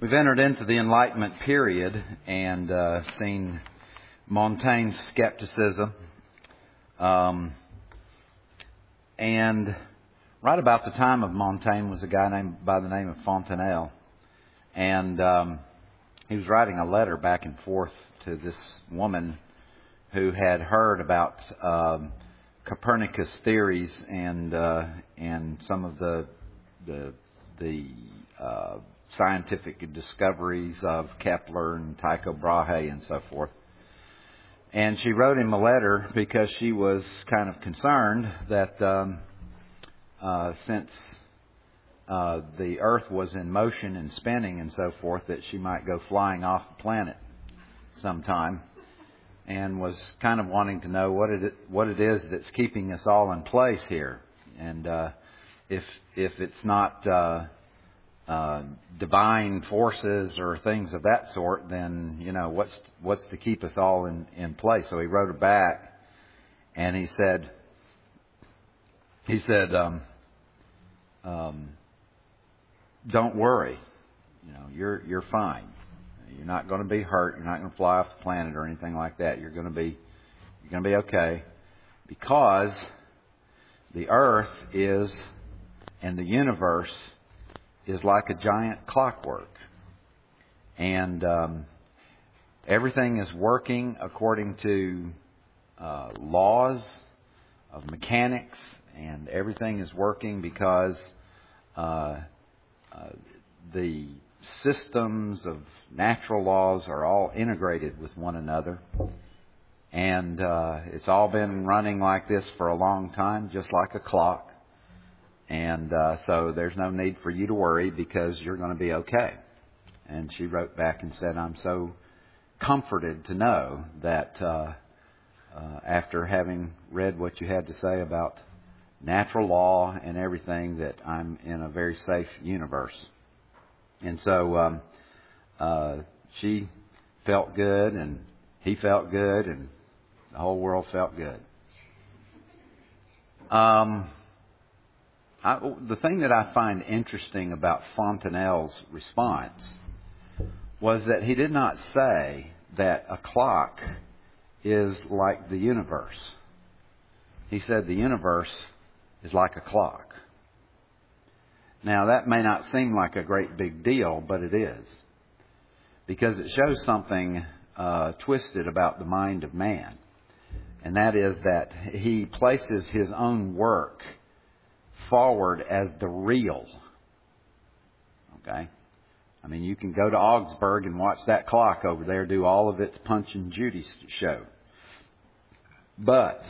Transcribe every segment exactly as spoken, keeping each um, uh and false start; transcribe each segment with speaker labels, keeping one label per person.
Speaker 1: We've entered into the Enlightenment period and uh, seen Montaigne's skepticism. Um, and right about the time of Montaigne was a guy named by the name of Fontenelle. And um, he was writing a letter back and forth to this woman who had heard about um, Copernicus theories and uh, and some of the the the uh, scientific discoveries of Kepler and Tycho Brahe and so forth. And she wrote him a letter because she was kind of concerned that um, uh, since uh, the Earth was in motion and spinning and so forth, that she might go flying off the planet sometime, and was kind of wanting to know what it what it is that's keeping us all in place here, and uh, if if it's not uh, uh, divine forces or things of that sort, then you know what's what's to keep us all in, in place. So he wrote her back, and he said he said um, um, don't worry, you know you're you're fine. You're not going to be hurt. You're not going to fly off the planet or anything like that. You're going to be you're going to be okay, because the Earth is and the universe is like a giant clockwork, and um, everything is working according to uh, laws of mechanics, and everything is working because uh, uh, the systems of natural laws are all integrated with one another. And uh, it's all been running like this for a long time, just like a clock. And uh, so there's no need for you to worry, because you're going to be okay. And she wrote back and said, I'm so comforted to know that uh, uh, after having read what you had to say about natural law and everything, that I'm in a very safe universe. And so um, uh, she felt good, and he felt good, and the whole world felt good. Um, I, the thing that I find interesting about Fontenelle's response was that he did not say that a clock is like the universe. He said the universe is like a clock. Now, that may not seem like a great big deal, but it is, because it shows something uh, twisted about the mind of man, and that is that he places his own work forward as the real. Okay? I mean, you can go to Augsburg and watch that clock over there do all of its Punch and Judy show. But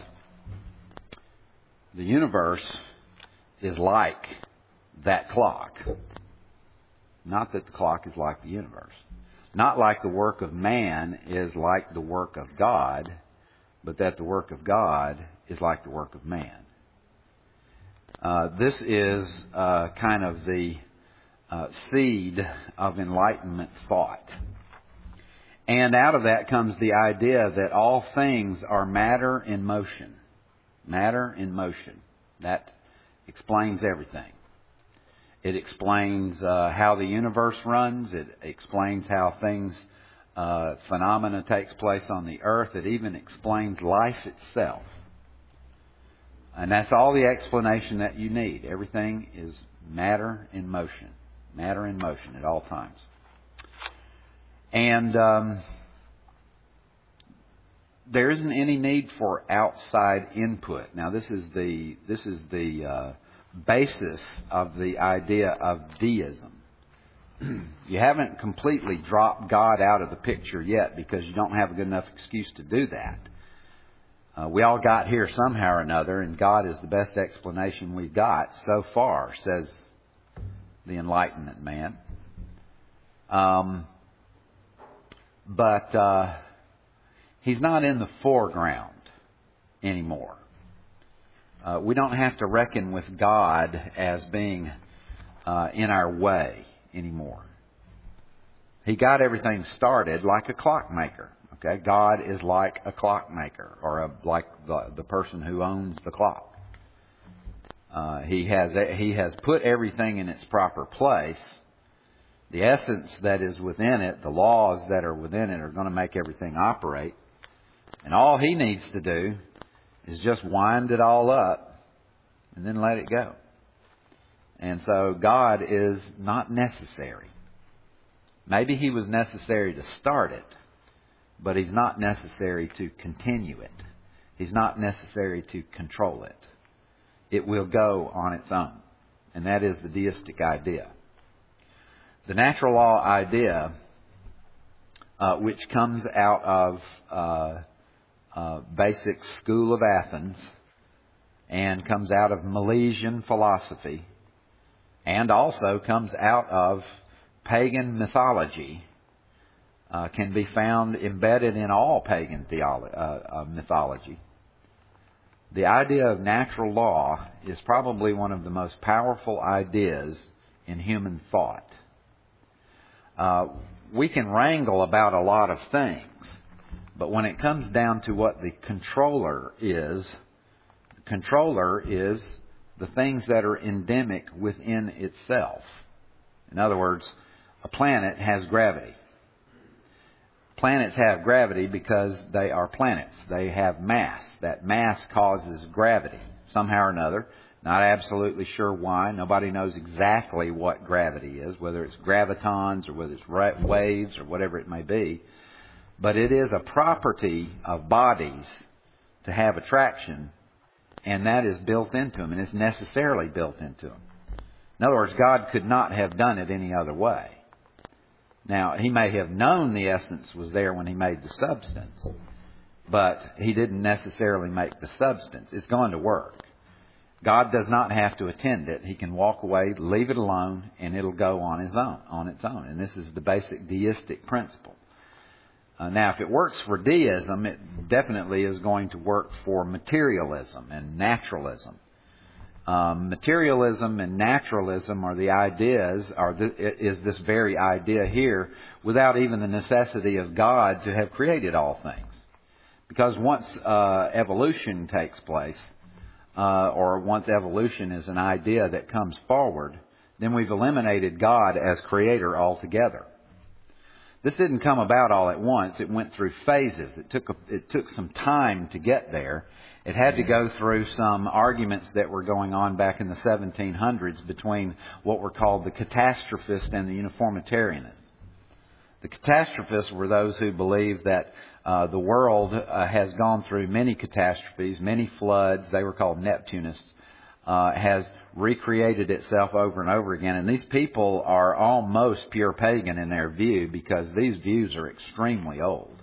Speaker 1: the universe is like that clock. Not that the clock is like the universe. Not like the work of man is like the work of God, but that the work of God is like the work of man. Uh, this is uh, kind of the uh, seed of Enlightenment thought. And out of that comes the idea that all things are matter in motion. Matter in motion. That explains everything. It explains uh, how the universe runs. It explains how things, uh, phenomena takes place on the earth. It even explains life itself. And that's all the explanation that you need. Everything is matter in motion. Matter in motion at all times. And um, there isn't any need for outside input. Now, this is the this is the uh, basis of the idea of deism. You haven't completely dropped God out of the picture yet, because you don't have a good enough excuse to do that. Uh, we all got here somehow or another, and God is the best explanation we've got so far, says the Enlightenment man. Um, but uh, He's not in the foreground anymore. Uh, we don't have to reckon with God as being uh, in our way anymore. He got everything started like a clockmaker. Okay, God is like a clockmaker, or a, like the the person who owns the clock. Uh, he has he has put everything in its proper place, The essence that is within it, the laws that are within it, are going to make everything operate. And all He needs to do is just wind it all up and then let it go. And so God is not necessary. Maybe He was necessary to start it, but He's not necessary to continue it. He's not necessary to control it. It will go on its own. And that is the deistic idea. The natural law idea, uh, which comes out of uh, uh, basic school of Athens and comes out of Milesian philosophy and also comes out of pagan mythology, uh, can be found embedded in all pagan theolo- uh, uh, mythology. The idea of natural law is probably one of the most powerful ideas in human thought. Uh, we can wrangle about a lot of things, but when it comes down to what the controller is, the controller is the things that are endemic within itself. In other words, a planet has gravity. Planets have gravity because they are planets. They have mass. That mass causes gravity somehow or another. Not absolutely sure why. Nobody knows exactly what gravity is, whether it's gravitons or whether it's waves or whatever it may be. But it is a property of bodies to have attraction, and that is built into them, and it's necessarily built into them. In other words, God could not have done it any other way. Now, He may have known the essence was there when He made the substance, but He didn't necessarily make the substance. It's going to work. God does not have to attend it. He can walk away, leave it alone, and it'll go on His own, on its own. And this is the basic deistic principle. Uh, now, if it works for deism, it definitely is going to work for materialism and naturalism. Um, materialism and naturalism are the ideas, are the, is this very idea here, without even the necessity of God to have created all things. Because once uh, evolution takes place, uh, or once evolution is an idea that comes forward, then we've eliminated God as creator altogether. This didn't come about all at once. It went through phases. It took a, it took some time to get there. It had to go through some arguments that were going on back in the seventeen hundreds between what were called the catastrophists and the uniformitarianists. The catastrophists were those who believed that uh, the world uh, has gone through many catastrophes, many floods. They were called Neptunists. Uh, has recreated itself over and over again. And these people are almost pure pagan in their view because these views are extremely old.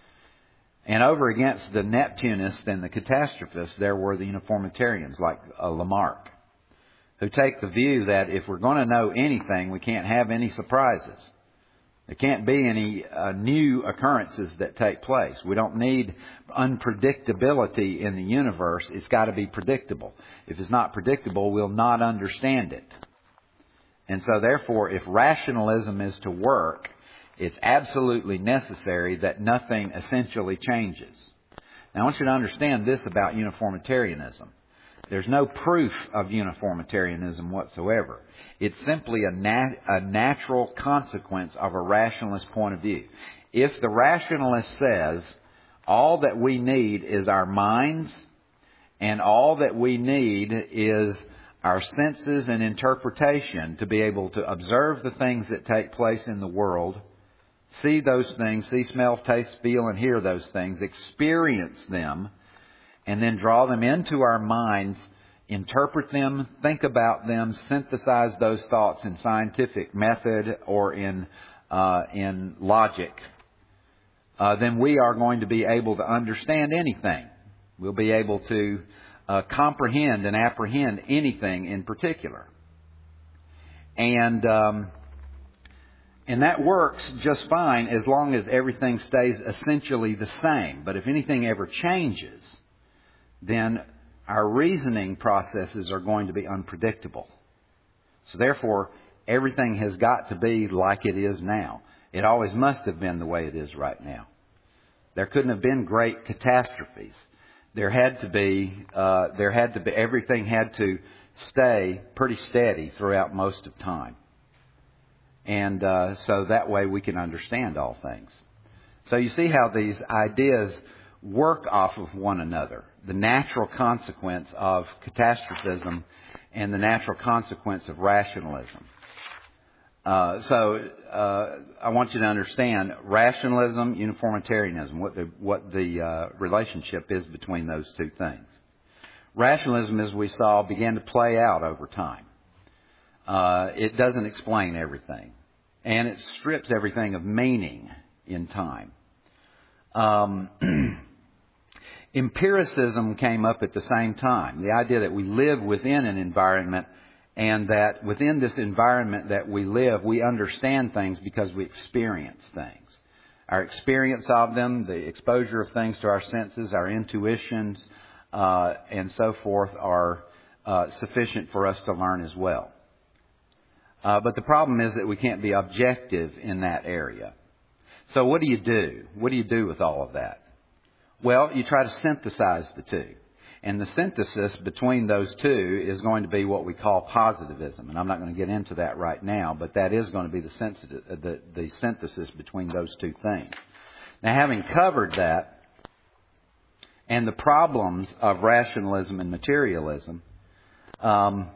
Speaker 1: And over against the Neptunists and the catastrophists, there were the uniformitarians like uh, Lamarck, who take the view that if we're going to know anything, we can't have any surprises. There can't be any uh, new occurrences that take place. We don't need unpredictability in the universe. It's got to be predictable. If it's not predictable, we'll not understand it. And so therefore, if rationalism is to work, it's absolutely necessary that nothing essentially changes. Now I want you to understand this about uniformitarianism. There's no proof of uniformitarianism whatsoever. It's simply a, nat- a natural consequence of a rationalist point of view. If the rationalist says all that we need is our minds and all that we need is our senses and interpretation to be able to observe the things that take place in the world, see those things, see, smell, taste, feel, and hear those things, experience them, and then draw them into our minds, interpret them, think about them, synthesize those thoughts in scientific method or in uh, in logic, uh, then we are going to be able to understand anything. We'll be able to uh, comprehend and apprehend anything in particular. And um, and that works just fine as long as everything stays essentially the same. But if anything ever changes, then our reasoning processes are going to be unpredictable. So therefore, everything has got to be like it is now. It always must have been the way it is right now. There couldn't have been great catastrophes. There had to be, uh, there had to be, everything had to stay pretty steady throughout most of time. And uh, so that way we can understand all things. So you see how these ideas work off of one another. The natural consequence of catastrophism and the natural consequence of rationalism. Uh, so uh, I want you to understand rationalism, uniformitarianism, what the, what the uh, relationship is between those two things. Rationalism, as we saw, began to play out over time. Uh, it doesn't explain everything. And it strips everything of meaning in time. Um, empiricism came up at the same time. The idea that we live within an environment and that within this environment that we live, we understand things because we experience things. Our experience of them, the exposure of things to our senses, our intuitions, uh, and so forth are uh, sufficient for us to learn as well. Uh, but the problem is that we can't be objective in that area. So what do you do? What do you do with all of that? Well, you try to synthesize the two. And the synthesis between those two is going to be what we call positivism. And I'm not going to get into that right now, but that is going to be the, sensitive, the, the synthesis between those two things. Now, having covered that and the problems of rationalism and materialism, um,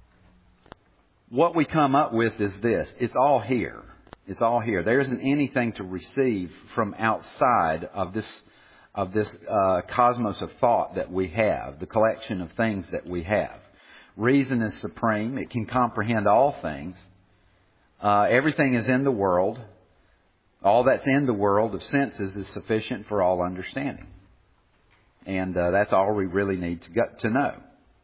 Speaker 1: what we come up with is this. It's all here. It's all here. There isn't anything to receive from outside of this of this uh, cosmos of thought that we have, the collection of things that we have. Reason is supreme. It can comprehend all things. Uh, everything is in the world. All that's in the world of senses is sufficient for all understanding. And uh, that's all we really need to get to know.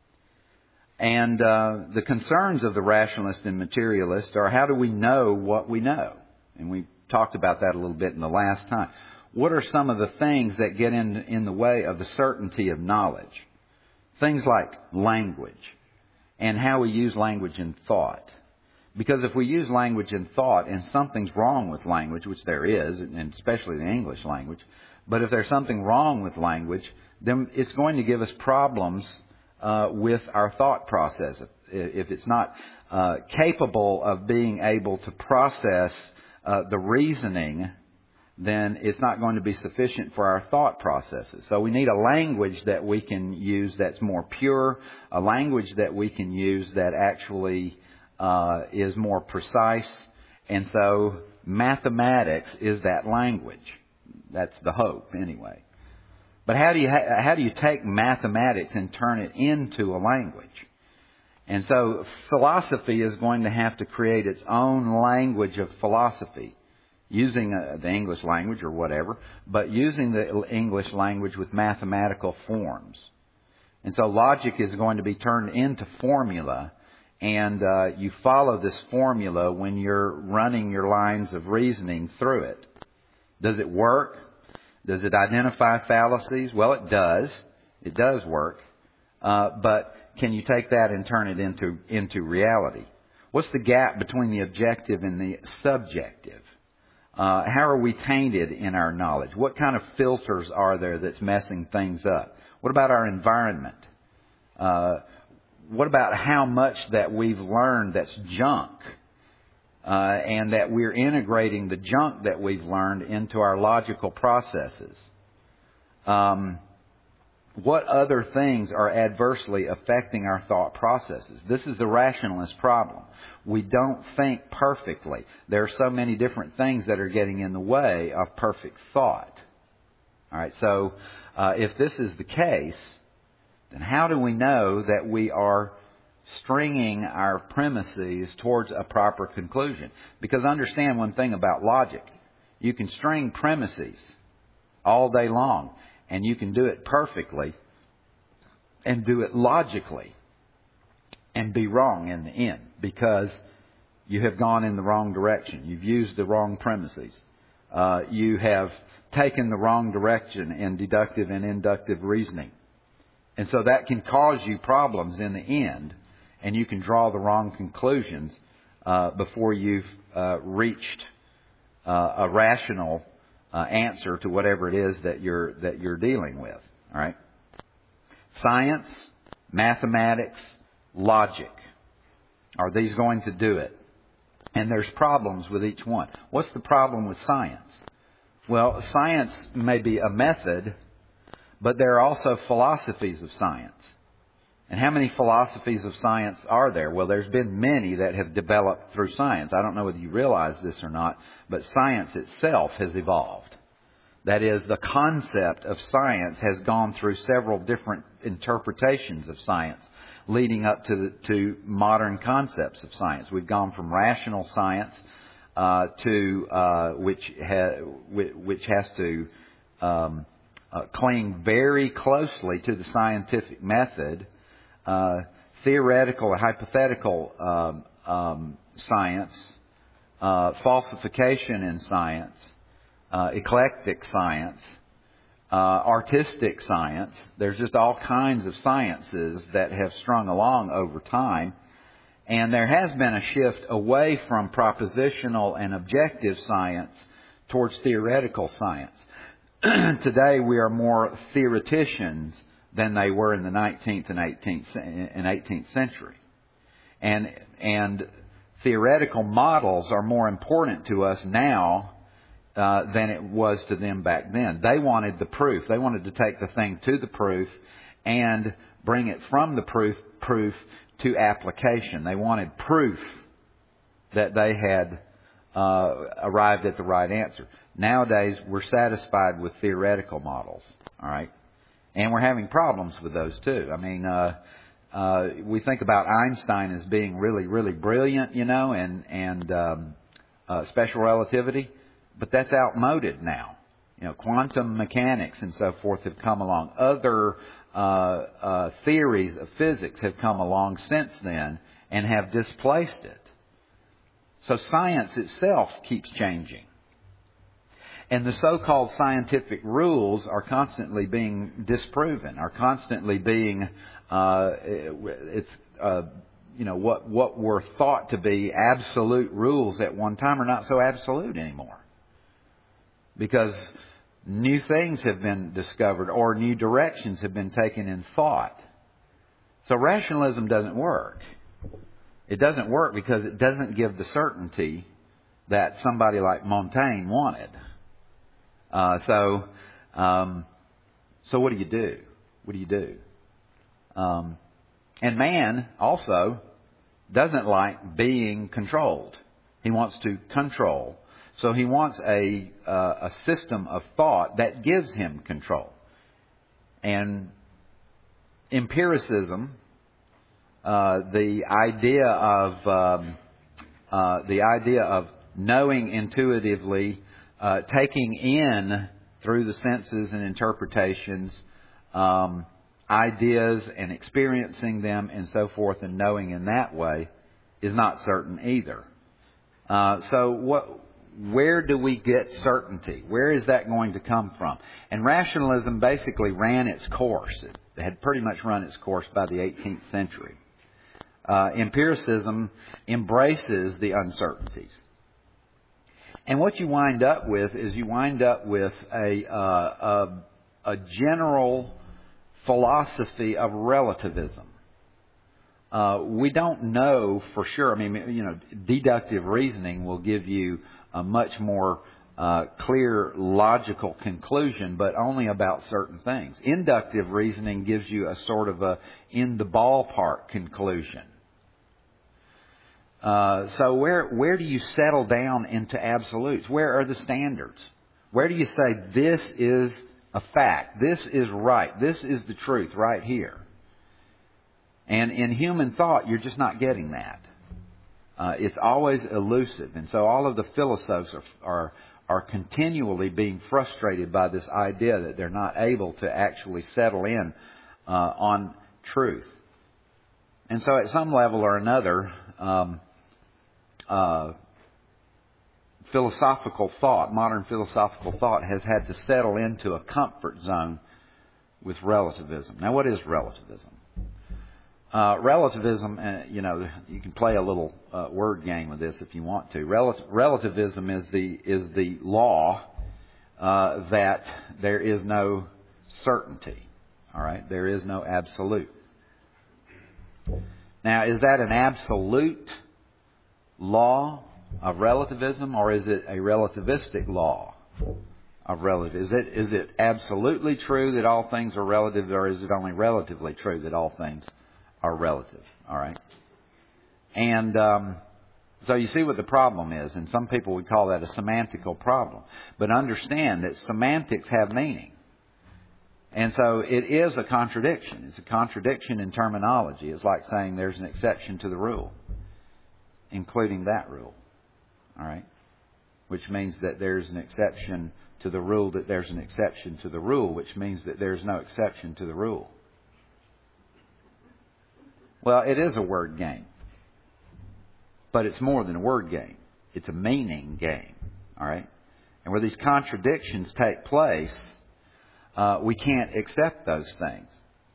Speaker 1: And uh, the concerns of the rationalist and materialist are, how do we know what we know? And we talked about that a little bit in the last time. What are some of the things that get in, in the way of the certainty of knowledge? Things like language and how we use language in thought. Because if we use language in thought and something's wrong with language, which there is, and especially the English language, but if there's something wrong with language, then it's going to give us problems uh, with our thought process. If it's not uh, capable of being able to process uh, the reasoning, then it's not going to be sufficient for our thought processes. So we need a language that we can use that's more pure, a language that we can use that actually uh, is more precise. And so mathematics is that language. That's the hope, anyway. But how do you ha- how do you take mathematics and turn it into a language? And so philosophy is going to have to create its own language of philosophy, using uh, the English language or whatever, but using the English language with mathematical forms. And so logic is going to be turned into formula, and uh, you follow this formula when you're running your lines of reasoning through it. Does it work? Does it identify fallacies? Well, it does. It does work. Uh, but can you take that and turn it into, into reality? What's the gap between the objective and the subjective? Uh, how are we tainted in our knowledge? What kind of filters are there that's messing things up? What about our environment? Uh, what about how much that we've learned that's junk? Uh, and that we're integrating the junk that we've learned into our logical processes. Um, what other things are adversely affecting our thought processes? This is the rationalist problem. We don't think perfectly. There are so many different things that are getting in the way of perfect thought. All right, so uh, if this is the case, then how do we know that we are stringing our premises towards a proper conclusion? Because understand one thing about logic. You can string premises all day long, and you can do it perfectly and do it logically and be wrong in the end because you have gone in the wrong direction. You've used the wrong premises. Uh, you have taken the wrong direction in deductive and inductive reasoning. And so that can cause you problems in the end, and you can draw the wrong conclusions uh, before you've uh, reached uh, a rational uh, answer to whatever it is that you're that you're dealing with. All right. Science, mathematics, logic. Are these going to do it? And there's problems with each one. What's the problem with science? Well, science may be a method, but there are also philosophies of science. And how many philosophies of science are there? Well, there's been many that have developed through science. I don't know whether you realize this or not, but science itself has evolved. That is, the concept of science has gone through several different interpretations of science, leading up to the, to modern concepts of science. We've gone from rational science uh, to uh, which ha- which has to um, uh, cling very closely to the scientific method, uh, theoretical and hypothetical um, um, science, uh, falsification in science, uh, eclectic science. Uh, artistic science. There's just all kinds of sciences that have strung along over time. And there has been a shift away from propositional and objective science towards theoretical science. Today we are more theoreticians than they were in the nineteenth and eighteenth and eighteenth century. And, and theoretical models are more important to us now Uh, than it was to them back then. They wanted the proof. They wanted to take the thing to the proof and bring it from the proof proof to application. They wanted proof that they had uh, arrived at the right answer. Nowadays, we're satisfied with theoretical models. All right, and we're having problems with those too. I mean, uh, uh, we think about Einstein as being really, really brilliant, you know, and and um, uh, special relativity. But that's outmoded now. You know, quantum mechanics and so forth have come along. Other uh, uh, theories of physics have come along since then and have displaced it. So science itself keeps changing. And the so-called scientific rules are constantly being disproven, are constantly being, uh, it's, uh, you know, what, what were thought to be absolute rules at one time are not so absolute anymore. Because new things have been discovered or new directions have been taken in thought. So rationalism doesn't work. It doesn't work because it doesn't give the certainty that somebody like Montaigne wanted. Uh, so, um, so what do you do? What do you do? Um, and man also doesn't like being controlled. He wants to control. So he wants a uh, a system of thought that gives him control. And empiricism, uh, the idea of um, uh, the idea of knowing intuitively, uh, taking in through the senses and interpretations, um, ideas and experiencing them and so forth, and knowing in that way, is not certain either. Uh, so what? Where do we get certainty? Where is that going to come from? And rationalism basically ran its course. It had pretty much run its course by the eighteenth century. Uh, empiricism embraces the uncertainties. And what you wind up with is you wind up with a, uh, a, a general philosophy of relativism. Uh, we don't know for sure. I mean, you know, deductive reasoning will give you a much more uh, clear, logical conclusion, but only about certain things. Inductive reasoning gives you a sort of a in the ballpark conclusion. Uh, so where where do you settle down into absolutes? Where are the standards? Where do you say this is a fact? This is right. This is the truth right here. And in human thought, you're just not getting that. Uh, it's always elusive. And so all of the philosophers are, are, are continually being frustrated by this idea that they're not able to actually settle in uh, on truth. And so at some level or another, um, uh, philosophical thought, modern philosophical thought, has had to settle into a comfort zone with relativism. Now, what is relativism? Uh, relativism, uh, you know, you can play a little uh, word game with this if you want to. Rel- relativism is the is the law uh, that there is no certainty. All right, there is no absolute. Now, is that an absolute law of relativism, or is it a relativistic law of relative? Is it is it absolutely true that all things are relative, or is it only relatively true that all things are relative? All right. And um, so you see what the problem is, and some people would call that a semantical problem. But understand that semantics have meaning. And so it is a contradiction. It's a contradiction in terminology. It's like saying there's an exception to the rule, including that rule. All right? Which means that there's an exception to the rule that there's an exception to the rule, which means that there's no exception to the rule. Well, it is a word game. But it's more than a word game. It's a meaning game. All right? And where these contradictions take place, uh, we can't accept those things.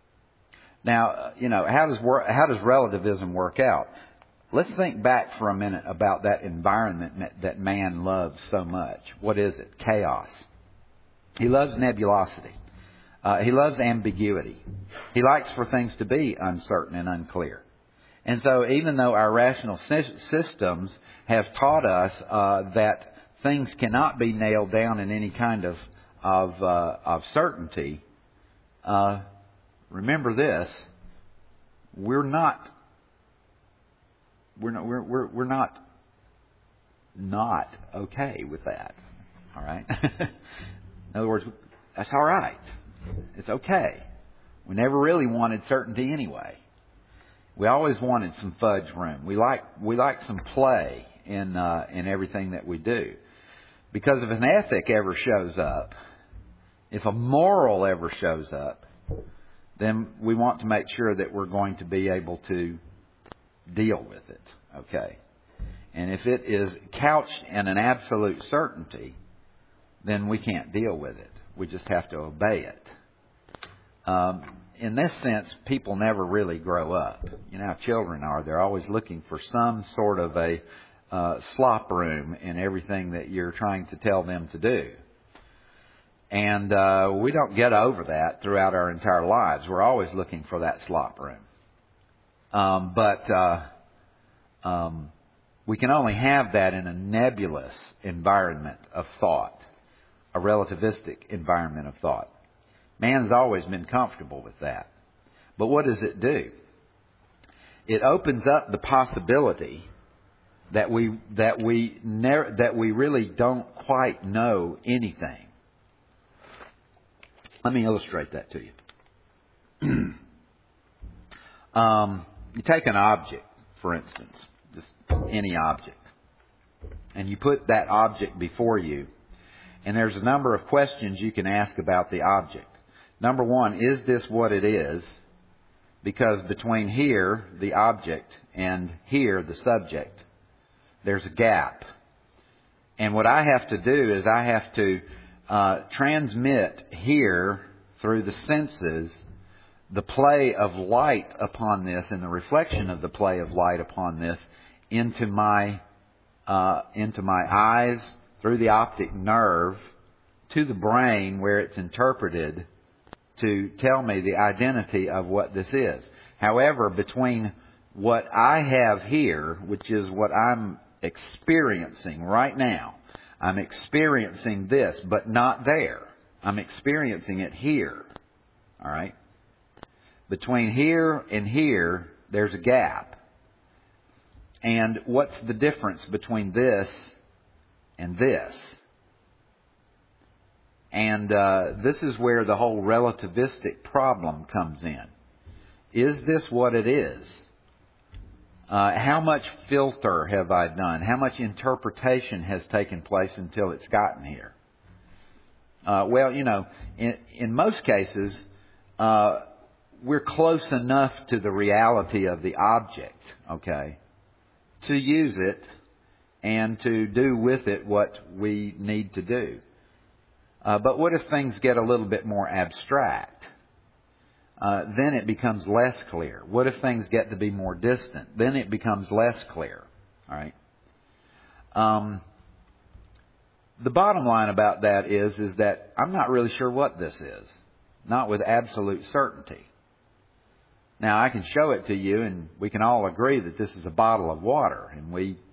Speaker 1: Now, you know, how does wor- how does relativism work out? Let's think back for a minute about that environment that man loves so much. What is it? Chaos. He loves nebulosity. Uh, he loves ambiguity. He likes for things to be uncertain and unclear. And so even though our rational systems have taught us uh, that things cannot be nailed down in any kind of of, uh, of certainty, uh, remember this: we're not we're not we're we're, we're not not okay with that. All right. In other words, that's all right. It's okay. We never really wanted certainty anyway. We always wanted some fudge room. We like we like some play in uh, in everything that we do, because if an ethic ever shows up, if a moral ever shows up, then we want to make sure that we're going to be able to deal with it. Okay, and if it is couched in an absolute certainty, then we can't deal with it. We just have to obey it. Um, In this sense, people never really grow up. You know how children are. They're always looking for some sort of a uh, slop room in everything that you're trying to tell them to do. And uh, we don't get over that throughout our entire lives. We're always looking for that slop room. Um, but uh, um, we can only have that in a nebulous environment of thought, a relativistic environment of thought. Man's always been comfortable with that. But what does it do? It opens up the possibility that we that we ne- that we really don't quite know anything. Let me illustrate that to you. um, you take an object, for instance, just any object, and you put that object before you, and there's a number of questions you can ask about the object. Number one, is this what it is? Because between here, the object, and here, the subject, there's a gap. And what I have to do is I have to uh, transmit here, through the senses, the play of light upon this and the reflection of the play of light upon this into my, uh, into my eyes, through the optic nerve, to the brain where it's interpreted to tell me the identity of what this is. However, between what I have here, which is what I'm experiencing right now, I'm experiencing this, but not there. I'm experiencing it here. All right? Between here and here, there's a gap. And what's the difference between this and this? And uh, this is where the whole relativistic problem comes in. Is this what it is? Uh, how much filter have I done? How much interpretation has taken place until it's gotten here? Uh, well, you know, in, in most cases, uh, we're close enough to the reality of the object, okay, to use it and to do with it what we need to do. Uh, but what if things get a little bit more abstract? Uh, then it becomes less clear. What if things get to be more distant? Then it becomes less clear. All right. Um, the bottom line about that is, is that I'm not really sure what this is. Not with absolute certainty. Now, I can show it to you, and we can all agree that this is a bottle of water. And we,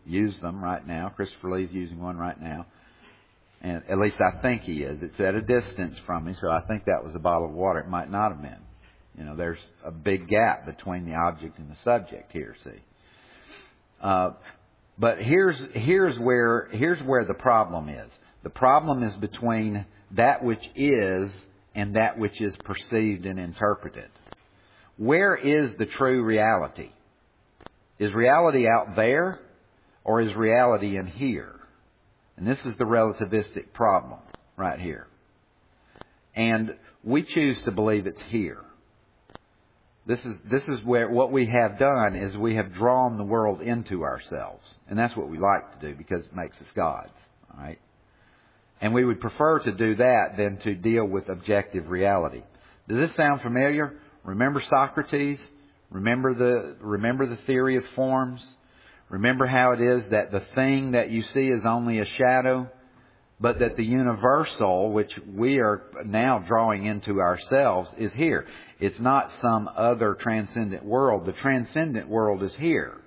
Speaker 1: use them right now. Christopher Lee's using one right now. And at least I think he is. It's at a distance from me, so I think that was a bottle of water. It might not have been. You know, there's a big gap between the object and the subject here, see. Uh, but here's here's where here's where the problem is. The problem is between that which is and that which is perceived and interpreted. Where is the true reality? Is reality out there, or is reality in here? And this is the relativistic problem right here. And we choose to believe it's here. This is this is where what we have done is we have drawn the world into ourselves. And that's what we like to do because it makes us gods. All right? And we would prefer to do that than to deal with objective reality. Does this sound familiar? Remember Socrates? Remember the remember the theory of forms? Remember how it is that the thing that you see is only a shadow, but that the universal, which we are now drawing into ourselves, is here. It's not some other transcendent world. The transcendent world is here.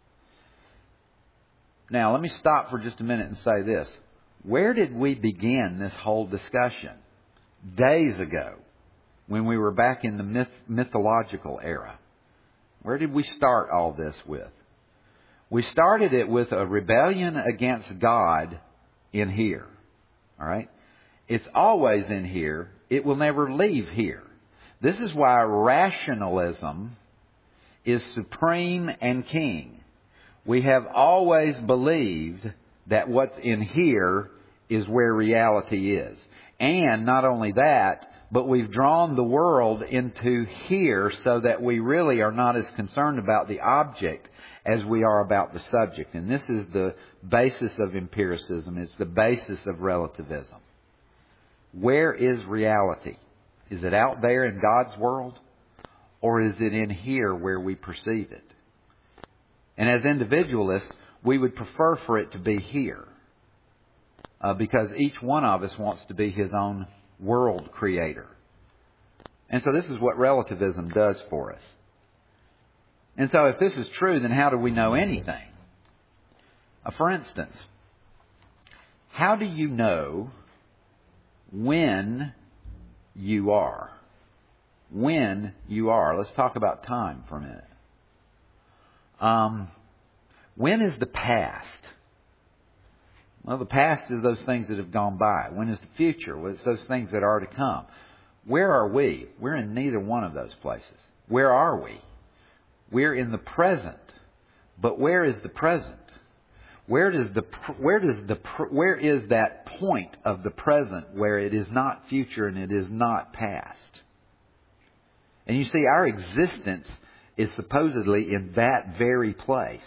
Speaker 1: Now, let me stop for just a minute and say this. Where did we begin this whole discussion? Days ago, when we were back in the myth- mythological era. Where did we start all this with? We started it with a rebellion against God in here. All right? It's always in here. It will never leave here. This is why rationalism is supreme and king. We have always believed that what's in here is where reality is. And not only that, but we've drawn the world into here so that we really are not as concerned about the object as we are about the subject. And this is the basis of empiricism. It's the basis of relativism. Where is reality? Is it out there in God's world? Or is it in here where we perceive it? And as individualists, we would prefer for it to be here. Uh, because each one of us wants to be his own world creator. And so this is what relativism does for us. And so if this is true, then how do we know anything? Uh, for instance, how do you know when you are? When you are. Let's talk about time for a minute. Um, when is the past? Well, the past is those things that have gone by. When is the future? Well, it's those things that are to come. Where are we? We're in neither one of those places. Where are we? We're in the present. But where is the present? Where does the where does the where is that point of the present where it is not future and it is not past? And you see, our existence is supposedly in that very place.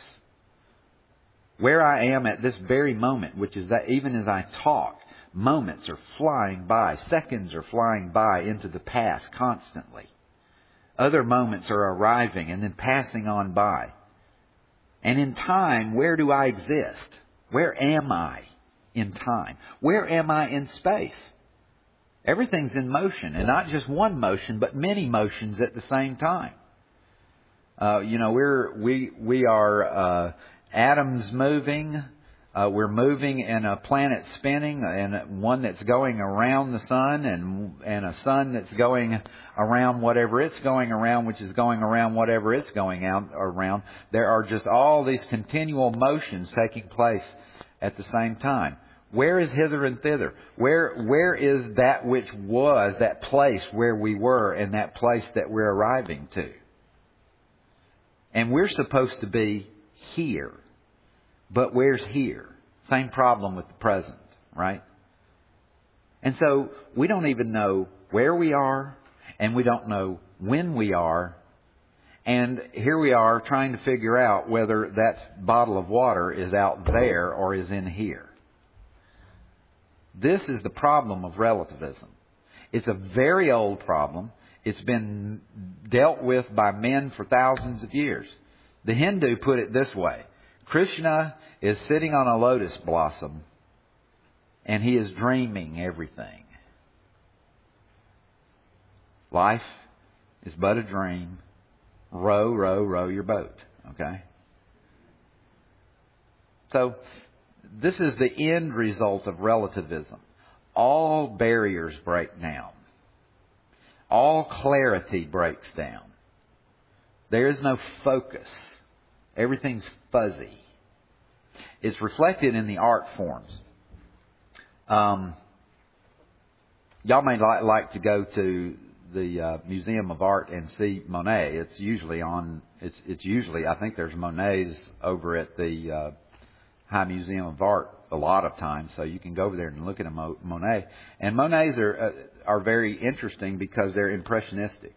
Speaker 1: Where I am at this very moment, which is that even as I talk, moments are flying by, seconds are flying by into the past constantly. Other moments are arriving and then passing on by. And in time, where do I exist? Where am I in time? Where am I in space? Everything's in motion, and not just one motion, but many motions at the same time. Uh, you know, we're we we are uh, atoms moving. Uh, we're moving in a planet spinning, and one that's going around the sun, and and a sun that's going around whatever it's going around, which is going around whatever it's going out around. There are just all these continual motions taking place at the same time. Where is hither and thither? Where where is that which was, that place where we were, and that place that we're arriving to? And we're supposed to be here. But where's here? Same problem with the present, right? And so we don't even know where we are, and we don't know when we are. And here we are trying to figure out whether that bottle of water is out there or is in here. This is the problem of relativism. It's a very old problem. It's been dealt with by men for thousands of years. The Hindu put it this way. Krishna is sitting on a lotus blossom and he is dreaming everything. Life is but a dream. Row, row, row your boat. Okay? So this is the end result of relativism. All barriers break down. All clarity breaks down. There is no focus. Everything's fuzzy. It's reflected in the art forms. Um, y'all may li- like to go to the uh, Museum of Art and see Monet. It's usually on. It's it's usually I think there's Monets over at the uh, High Museum of Art a lot of times, so you can go over there and look at a Mo- Monet. And Monets are uh, are very interesting because they're impressionistic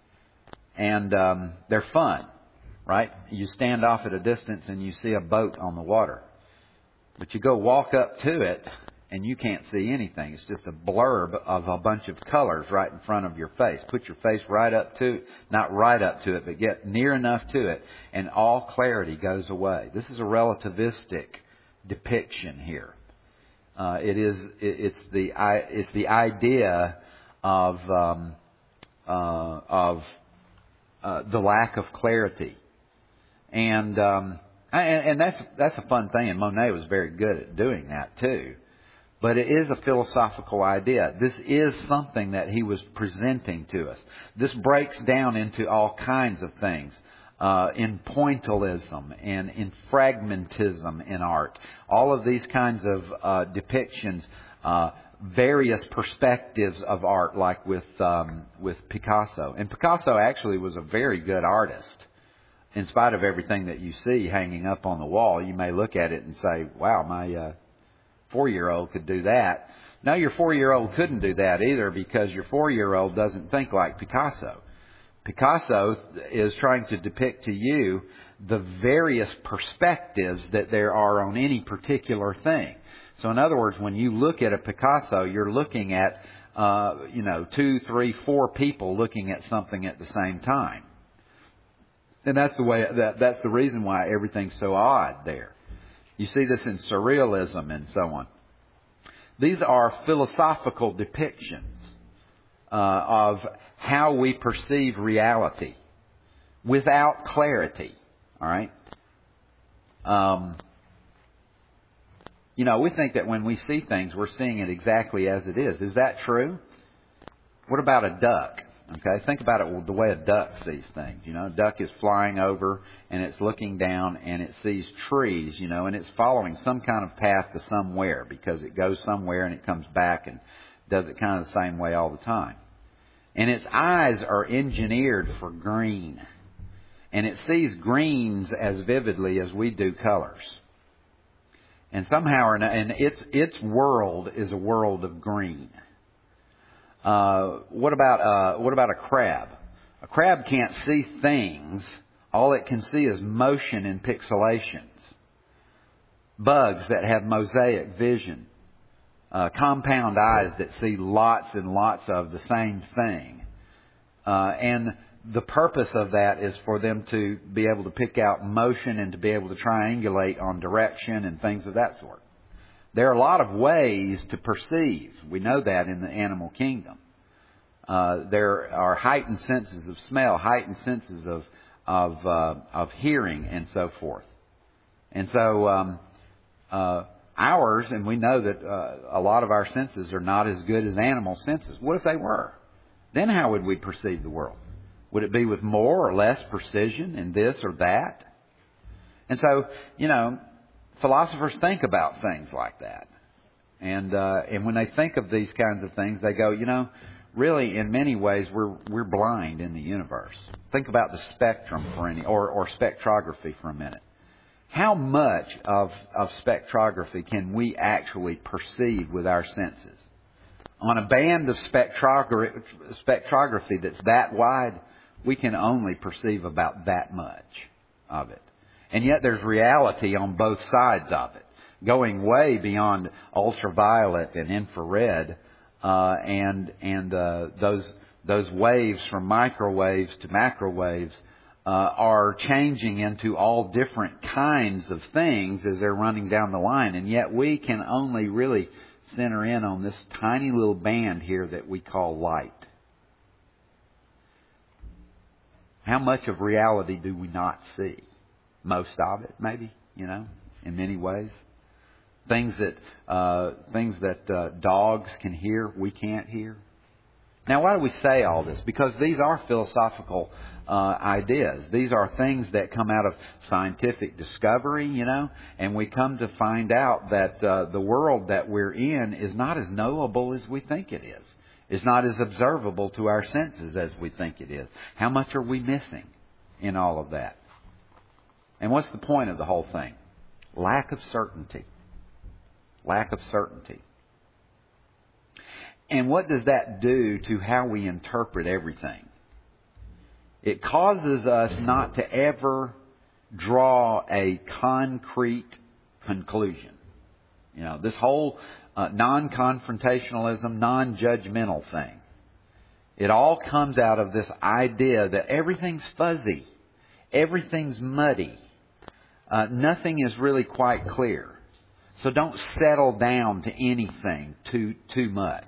Speaker 1: and um, they're fun, right? You stand off at a distance and you see a boat on the water, but you go walk up to it and you can't see anything. It's just a blurb of a bunch of colors right in front of your face. Put your face right up to it, not right up to it, but get near enough to it, and all clarity goes away. This is a relativistic depiction here. Uh, it is. It, it's the. It's the idea of um, uh, of uh, the lack of clarity, and um, and, and that's that's a fun thing. And Monet was very good at doing that too. But it is a philosophical idea. This is something that he was presenting to us. This breaks down into all kinds of things. Uh, in pointillism and in fragmentism in art. All of these kinds of uh, depictions, uh, various perspectives of art, like with um, with Picasso. And Picasso actually was a very good artist. In spite of everything that you see hanging up on the wall, you may look at it and say, wow, my uh, four-year-old could do that. No, your four-year-old couldn't do that either, because your four-year-old doesn't think like Picasso. Picasso is trying to depict to you the various perspectives that there are on any particular thing. So in other words, when you look at a Picasso, you're looking at, uh, you know, two, three, four people looking at something at the same time. And that's the way, that, that's the reason why everything's so odd there. You see this in surrealism and so on. These are philosophical depictions uh, of how we perceive reality without clarity. All right? Um, you know, we think that when we see things, we're seeing it exactly as it is. Is that true? What about a duck? Okay, think about it the way a duck sees things. You know, a duck is flying over and it's looking down and it sees trees, you know, and it's following some kind of path to somewhere, because it goes somewhere and it comes back and does it kind of the same way all the time. And its eyes are engineered for green. And it sees greens as vividly as we do colors. And somehow, or not, and its its world is a world of green. Uh, what about uh, what about a crab? A crab can't see things. All it can see is motion and pixelations. Bugs that have mosaic vision. Uh, compound eyes that see lots and lots of the same thing. Uh, and the purpose of that is for them to be able to pick out motion and to be able to triangulate on direction and things of that sort. There are a lot of ways to perceive. We know that in the animal kingdom. Uh, there are heightened senses of smell, heightened senses of of, uh, of hearing, and so forth. And so um, uh, ours, and we know that uh, a lot of our senses are not as good as animal senses. What if they were? Then how would we perceive the world? Would it be with more or less precision in this or that? And so, you know, philosophers think about things like that. And uh, and when they think of these kinds of things, they go, you know, really, in many ways, we're we're blind in the universe. Think about the spectrum for any, or, or spectrography for a minute. How much of, of spectrography can we actually perceive with our senses? On a band of spectrogra- spectrography that's that wide, we can only perceive about that much of it. And yet there's reality on both sides of it, going way beyond ultraviolet and infrared, uh, and and uh, those those waves from microwaves to macrowaves uh, are changing into all different kinds of things as they're running down the line. And yet we can only really center in on this tiny little band here that we call light. How much of reality do we not see? Most of it, maybe, you know. in many ways. Things that uh, things that uh, dogs can hear, we can't hear. Now, why do we say all this? Because these are philosophical uh, ideas. These are things that come out of scientific discovery, you know, and we come to find out that uh, the world that we're in is not as knowable as we think it is. It's not as observable to our senses as we think it is. How much are we missing in all of that? And what's the point of the whole thing? Lack of certainty. Lack of certainty. And what does that do to how we interpret everything? It causes us not to ever draw a concrete conclusion. You know, this whole uh, non-confrontationalism, non-judgmental thing. It all comes out of this idea that everything's fuzzy. Everything's muddy. Uh, nothing is really quite clear. So don't settle down to anything too too much.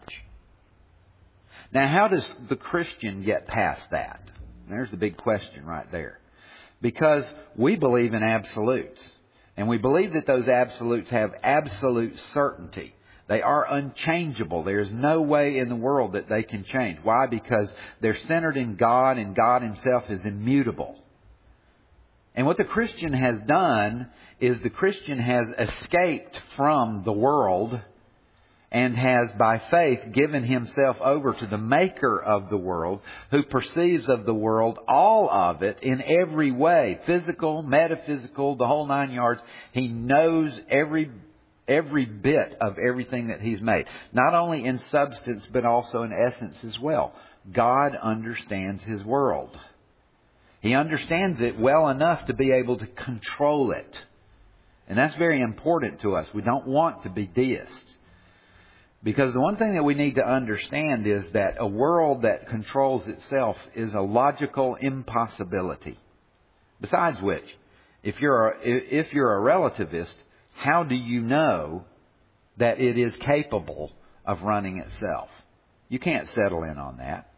Speaker 1: Now, how does the Christian get past that? There's the big question right there. Because we believe in absolutes. And we believe that those absolutes have absolute certainty. They are unchangeable. There's no way in the world that they can change. Why? Because they're centered in God, and God Himself is immutable. And what the Christian has done is the Christian has escaped from the world and has, by faith, given himself over to the Maker of the world, who perceives of the world, all of it, in every way, physical, metaphysical, the whole nine yards. He knows every every bit of everything that He's made. Not only in substance, but also in essence as well. God understands His world. He understands it well enough to be able to control it. And that's very important to us. We don't want to be deists. Because the one thing that we need to understand is that a world that controls itself is a logical impossibility. Besides which, if you're a, if you're a relativist, how do you know that it is capable of running itself? You can't settle in on that.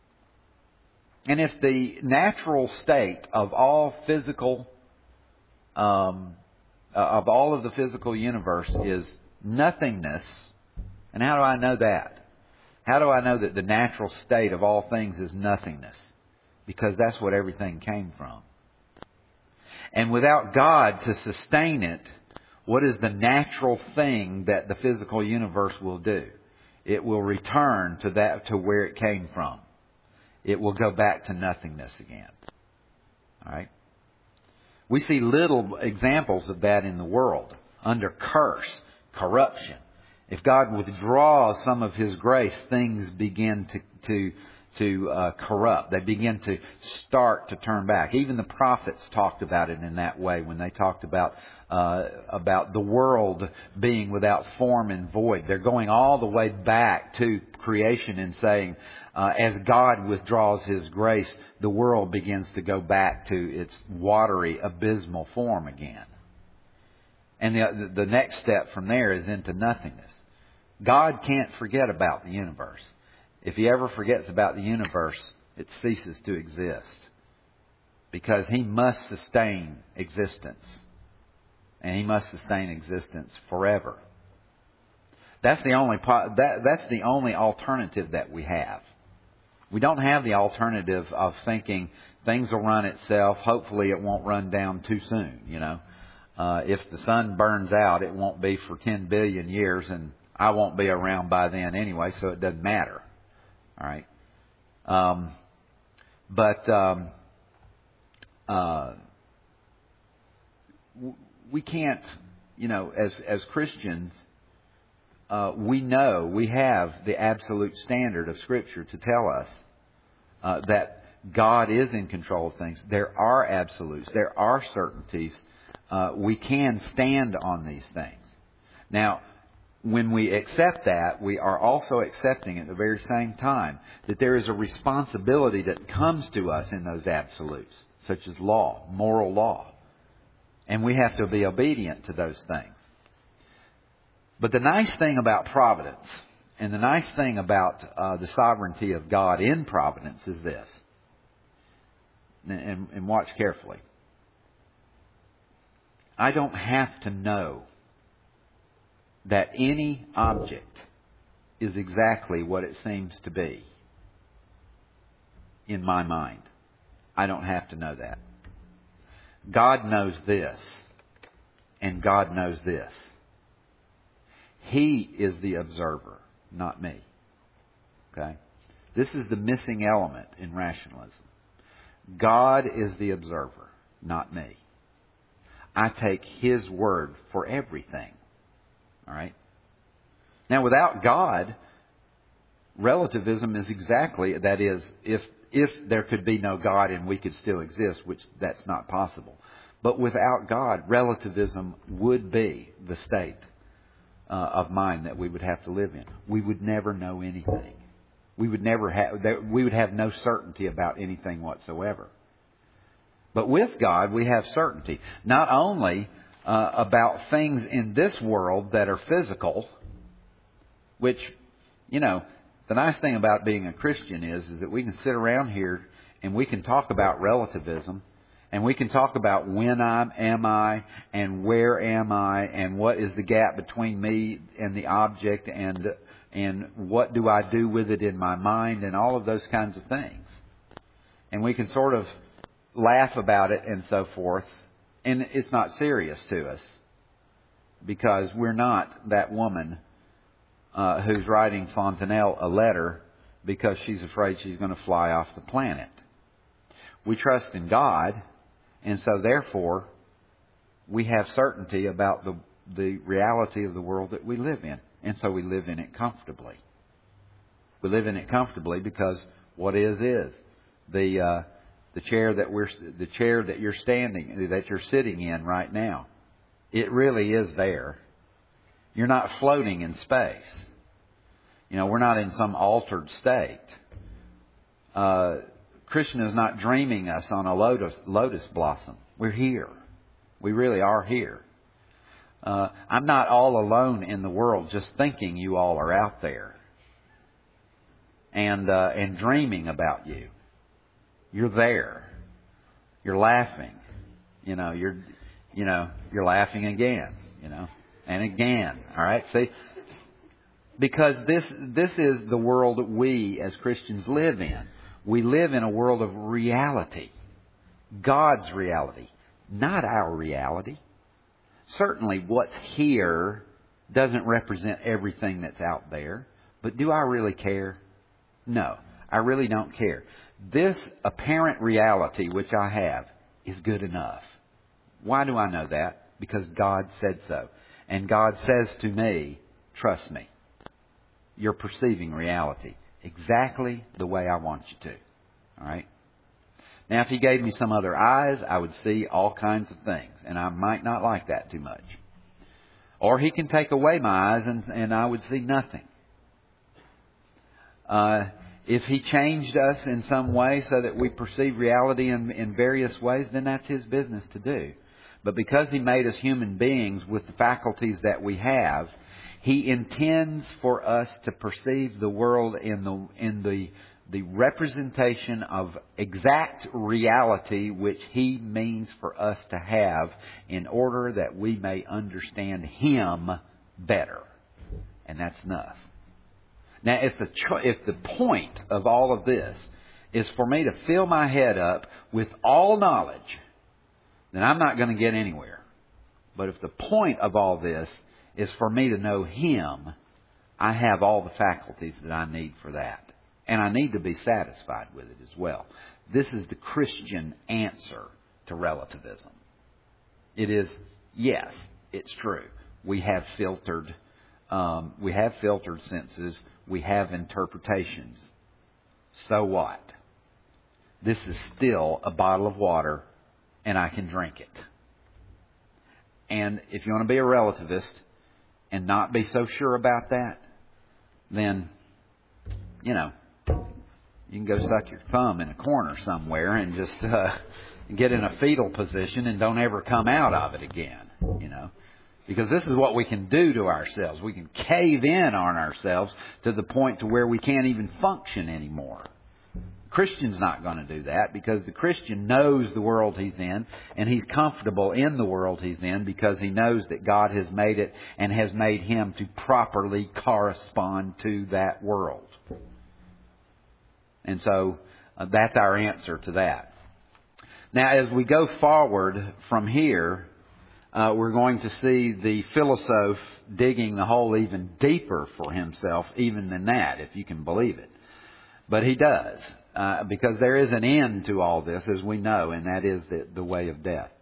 Speaker 1: And if the natural state of all physical, um, of all of the physical universe is nothingness, and how do I know that? How do I know that the natural state of all things is nothingness? Because that's what everything came from. And without God to sustain it, what is the natural thing that the physical universe will do? It will return to that, to where it came from. It will go back to nothingness again. All right? We see little examples of that in the world. Under curse, corruption. If God withdraws some of His grace, things begin to to to uh, corrupt. They begin to start to turn back. Even the prophets talked about it in that way when they talked about uh, about the world being without form and void. They're going all the way back to creation and saying, uh, as God withdraws His grace, the world begins to go back to its watery, abysmal form again. And the the next step from there is into nothingness. God can't forget about the universe. If He ever forgets about the universe, it ceases to exist. Because He must sustain existence. And He must sustain existence forever. That's the only that that's the only alternative that we have. We don't have the alternative of thinking things will run itself. Hopefully it won't run down too soon, you know. Uh, if the sun burns out, it won't be for ten billion years, and I won't be around by then anyway, so it doesn't matter. All right. Um, but um, uh, we can't, you know, as as Christians, uh, we know we have the absolute standard of Scripture to tell us uh, that God is in control of things. There are absolutes. There are certainties. Uh, we can stand on these things. Now, when we accept that, we are also accepting at the very same time that there is a responsibility that comes to us in those absolutes, such as law, moral law. And we have to be obedient to those things. But the nice thing about providence, and the nice thing about uh, the sovereignty of God in providence is this. And, and watch carefully. I don't have to know that any object is exactly what it seems to be in my mind. I don't have to know that. God knows this, and God knows this. He is the observer, not me. Okay? This is the missing element in rationalism. God is the observer, not me. I take His word for everything. All right? Now, without God, relativism is exactly, that is, if if there could be no God and we could still exist, which that's not possible. But without God, relativism would be the state uh, of mind that we would have to live in. We would never know anything. We would never have, we would have no certainty about anything whatsoever. But with God, we have certainty. Not only uh, about things in this world that are physical, which, you know, the nice thing about being a Christian is, is that we can sit around here and we can talk about relativism, and we can talk about when I am I and where am I and what is the gap between me and the object and and what do I do with it in my mind and all of those kinds of things. And we can sort of laugh about it and so forth, and it's not serious to us because we're not that woman Uh, who's writing Fontenelle a letter because she's afraid she's going to fly off the planet. We trust in God, and so therefore we have certainty about the the reality of the world that we live in, and so we live in it comfortably. We live in it comfortably because what is is the uh, the chair that we're the chair that you're standing that you're sitting in right now. It really is there. You're not floating in space. You know, we're not in some altered state. Uh, Krishna is not dreaming us on a lotus, lotus blossom. We're here. We really are here. Uh, I'm not all alone in the world just thinking you all are out there and uh, and dreaming about you. You're there. You're laughing. You know, you're you know, you're laughing again, you know. And again, all right? See, because this this is the world that we as Christians live in. We live in a world of reality. God's reality, not our reality. Certainly what's here doesn't represent everything that's out there. But do I really care? No, I really don't care. This apparent reality which I have is good enough. Why do I know that? Because God said so. And God says to me, trust me, you're perceiving reality exactly the way I want you to. All right? Now, if He gave me some other eyes, I would see all kinds of things. And I might not like that too much. Or He can take away my eyes and, and I would see nothing. Uh, if He changed us in some way so that we perceive reality in, in various ways, then that's His business to do. But because He made us human beings with the faculties that we have, He intends for us to perceive the world in the in the the representation of exact reality which He means for us to have in order that we may understand Him better. And that's enough. Now, if the cho- if the point of all of this is for me to fill my head up with all knowledge, then I'm not going to get anywhere. But if the point of all this is for me to know Him, I have all the faculties that I need for that. And I need to be satisfied with it as well. This is the Christian answer to relativism. It is, yes, it's true. We have filtered, um, we have filtered senses. We have interpretations. So what? This is still a bottle of water, and I can drink it. And if you want to be a relativist and not be so sure about that, then, you know, you can go suck your thumb in a corner somewhere and just uh, get in a fetal position and don't ever come out of it again, you know. Because this is what we can do to ourselves. We can cave in on ourselves to the point to where we can't even function anymore. Christian's not going to do that, because the Christian knows the world he's in, and he's comfortable in the world he's in because he knows that God has made it and has made him to properly correspond to that world. And so uh, that's our answer to that. Now, as we go forward from here, uh, we're going to see the philosophe digging the hole even deeper for himself, even than that, if you can believe it. But he does. Uh, because there is an end to all this, as we know, and that is the, the way of death.